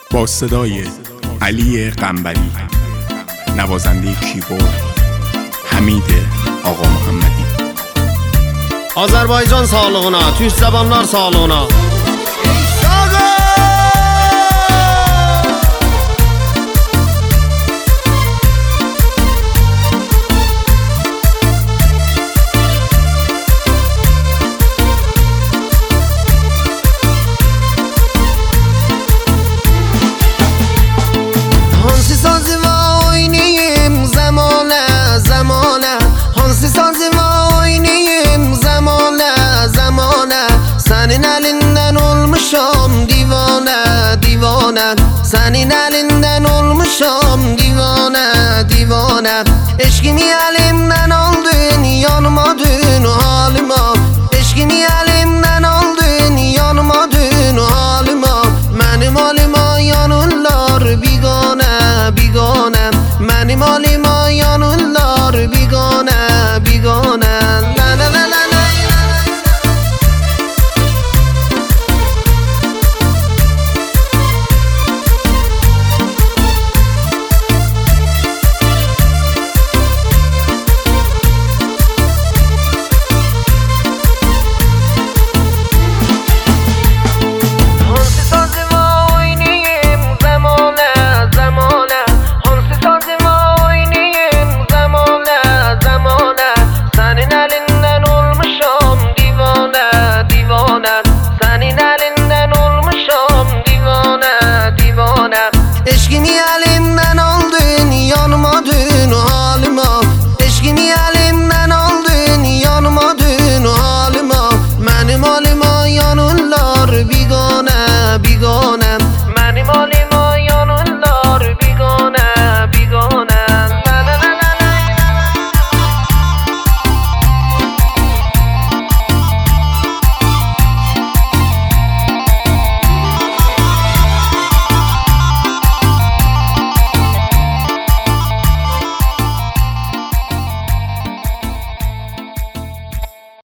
با صدای علی قنبری، نوازنده کیبورد حمید آقا محمدی. Azərbaycan sağlığına, türk zabanlar sağlığına. Hansı sazı var oynayayım zamane zamane, hansı sazı var oynayayım zamane zamane. Senin elinden olmuşum divane divane, senin elinden olmuşum divane divane. Eşkimi elimden aldın, yanıma dün halime, eşkimi elimden